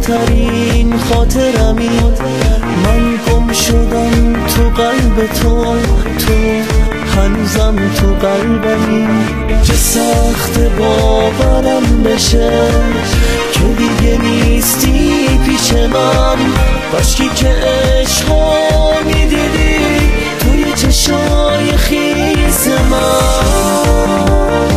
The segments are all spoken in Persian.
بهترین خاطرمی. من گم شدم تو قلب تو هنوزم تو قلبمی. چه سخت باورم بشه که دیگه نیستی پیش من. کاشکی که عشقو میدیدی توی چشای خیس من.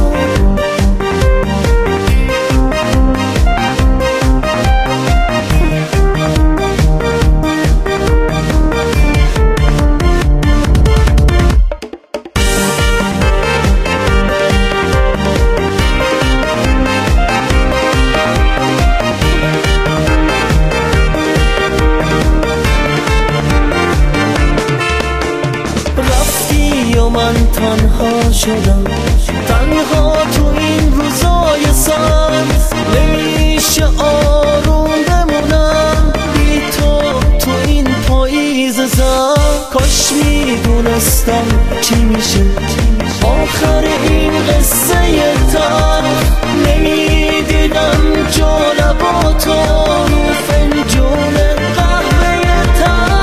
من تنها شدم، تنها تو این روزای سرد. نمیشه آروم بمونم بی تو این پاییز زرد. کاش میدونستم چی میشه آخر این قصه تلخ. نمیدیدم جالباتو رو فنجون قهوه تلخ.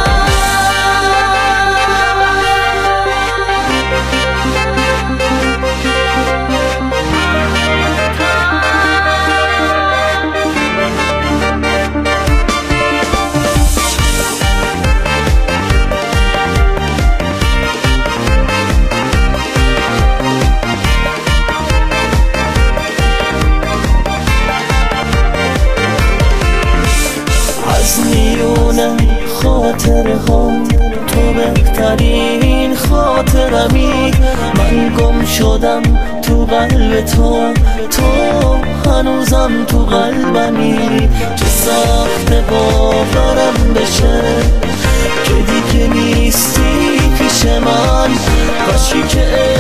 خاطره ها تو بهترین خاطرمی. من گم شدم تو قلب تو هنوزم تو قلبمی. چه سخت باورم بشه که دیگه نیستی پیش من. کاشکی که